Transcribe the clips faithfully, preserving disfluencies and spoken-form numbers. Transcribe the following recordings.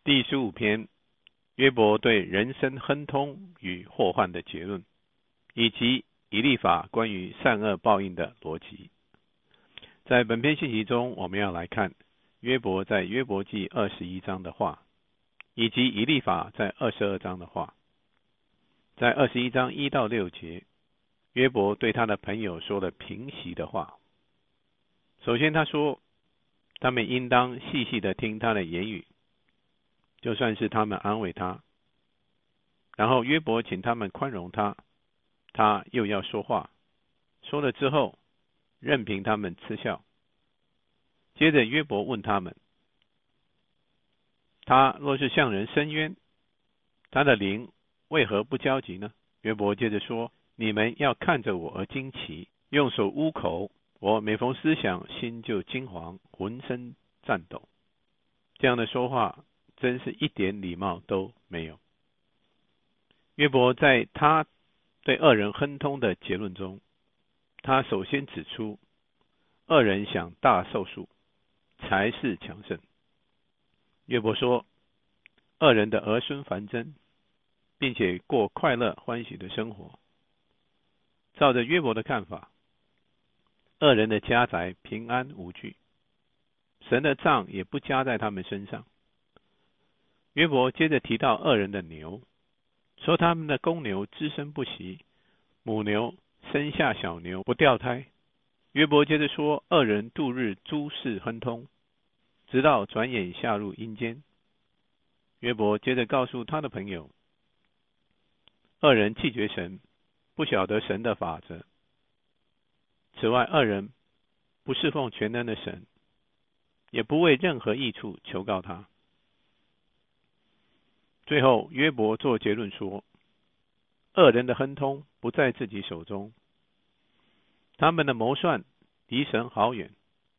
第十五篇，约伯对人生亨通与祸患的结论，以及以利法关于善恶报应的逻辑。在本篇信息中，我们要来看约伯在约伯记二十一章的话，以及以利法在二十二章的话。在二十一章一到六节，约伯对他的朋友说了平息的话。首先他说，他们应当细细的听他的言语，就算是他们安慰他。然后约伯请他们宽容他，他又要说话，说了之后，任凭他们嗤笑。接着约伯问他们，他若是向人伸冤，他的灵为何不焦急呢？约伯接着说，你们要看着我而惊奇，用手捂口，我每逢思想，心就惊惶，浑身颤抖。这样的说话真是一点礼貌都没有。约伯在他对恶人亨通的结论中，他首先指出，恶人想大寿数，才是强盛。约伯说，恶人的儿孙繁增，并且过快乐欢喜的生活。照着约伯的看法，恶人的家宅平安无惧，神的杖也不加在他们身上。约伯接着提到恶人的牛，说他们的公牛滋生不息，母牛生下小牛不掉胎。约伯接着说，恶人度日诸事亨通，直到转眼下入阴间。约伯接着告诉他的朋友，恶人弃绝神，不晓得神的法则。此外，恶人不侍奉全能的神，也不为任何益处求告他。最后约伯做结论说，恶人的亨通不在自己手中，他们的谋算离神好远。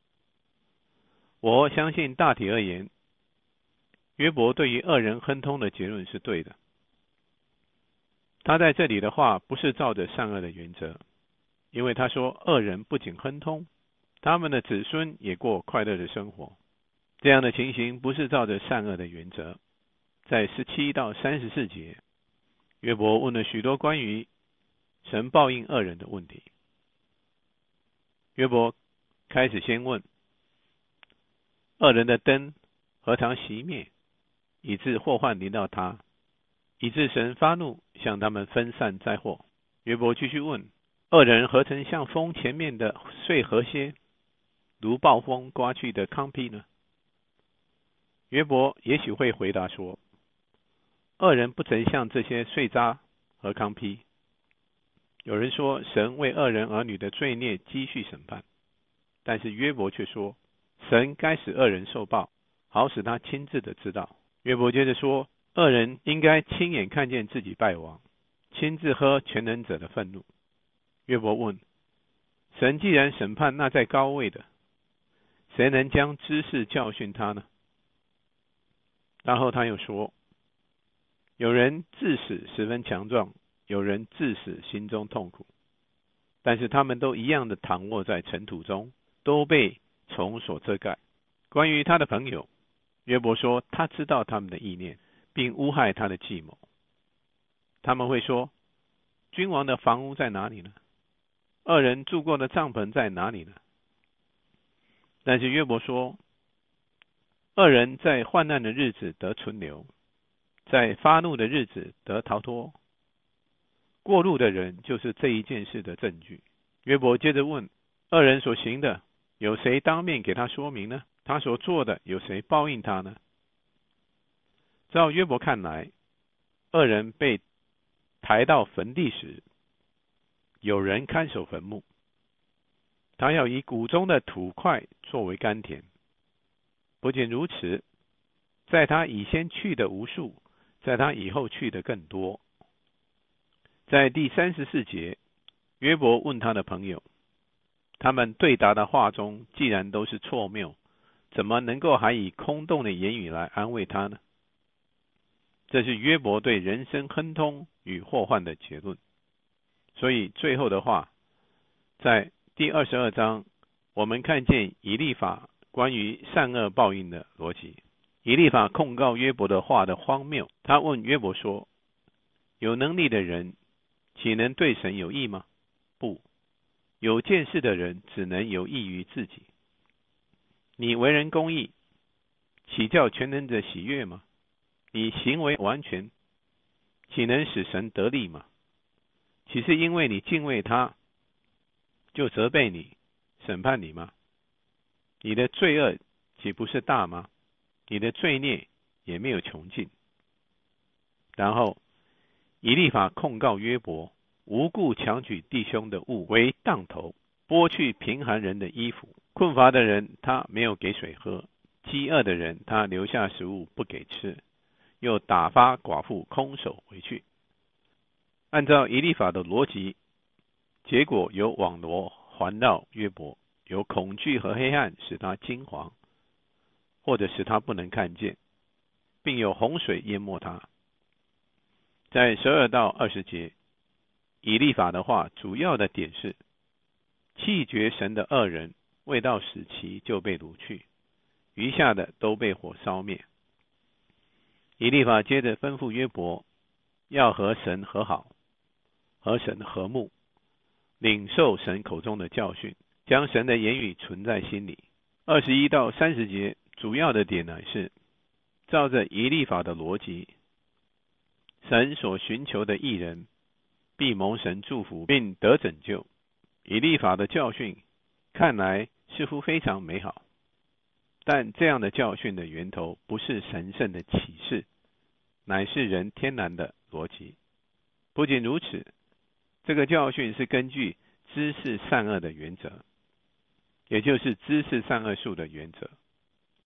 我相信大体而言，约伯对于恶人亨通的结论是对的。他在这里的话不是照着善恶的原则，因为他说恶人不仅亨通，他们的子孙也过快乐的生活。这样的情形不是照着善恶的原则。在十七到三十四节，约伯问了许多关于神报应恶人的问题。约伯开始先问，恶人的灯何尝熄灭，以致祸患临到他，以致神发怒向他们分散灾祸。约伯继续问，恶人何曾像风前面的碎河蝎，如暴风刮去的糠秕呢？约伯也许会回答说，恶人不曾像这些碎渣和糠秕。有人说，神为恶人儿女的罪孽积蓄审判，但是约伯却说，神该使恶人受报，好使他亲自的知道。约伯接着说，恶人应该亲眼看见自己败亡，亲自喝全能者的愤怒。约伯问，神既然审判那在高位的，谁能将知识教训他呢？然后他又说，有人自死十分强壮，有人自死心中痛苦，但是他们都一样的躺卧在尘土中，都被虫所遮盖。关于他的朋友，约伯说，他知道他们的意念，并诬害他的计谋。他们会说，君王的房屋在哪里呢？恶人住过的帐篷在哪里呢？但是约伯说，恶人在患难的日子得存留，在发怒的日子得逃脱。过路的人就是这一件事的证据。约伯接着问，恶人所行的，有谁当面给他说明呢？他所做的，有谁报应他呢？照约伯看来，恶人被抬到坟地时，有人看守坟墓，他要以谷中的土块作为甘甜。不仅如此，在他以先去的无数，在他以后去的更多。在第三十四节，约伯问他的朋友，他们对答的话中既然都是错谬，怎么能够还以空洞的言语来安慰他呢？这是约伯对人生亨通与祸患的结论。所以最后的话，在第二十二章，我们看见以利法关于善恶报应的逻辑， 以利法控告约伯的话的荒谬，他问约伯说：有能力的人岂能对神有益吗？不，有见识的人只能有益于自己。你为人公义，岂叫全能者喜悦吗？你行为完全，岂能使神得利吗？岂是因为你敬畏他，就责备你、审判你吗？你的罪恶岂不是大吗？你的罪孽也没有穷尽。然后以利法控告约伯，无故强取弟兄的物为当头，剥去贫寒人的衣服，困乏的人他没有给水喝，饥饿的人他留下食物不给吃，又打发寡妇空手回去。按照以利法的逻辑，结果有网罗环绕约伯，有恐惧和黑暗使他惊惶，或者使他不能看见，并有洪水淹没他。在十二到二十节，以利法的话主要的点是弃绝神的恶人未到死期就被掳去，余下的都被火烧灭。以利法接着吩咐约伯要和神和好，和神和睦，领受神口中的教训，将神的言语存在心里。二十一到三十节主要的点乃是照着以利法的逻辑，神所寻求的义人必蒙神祝福并得拯救。以利法的教训看来似乎非常美好，但这样的教训的源头不是神圣的启示，乃是人天然的逻辑。不仅如此，这个教训是根据知识善恶的原则，也就是知识善恶树的原则。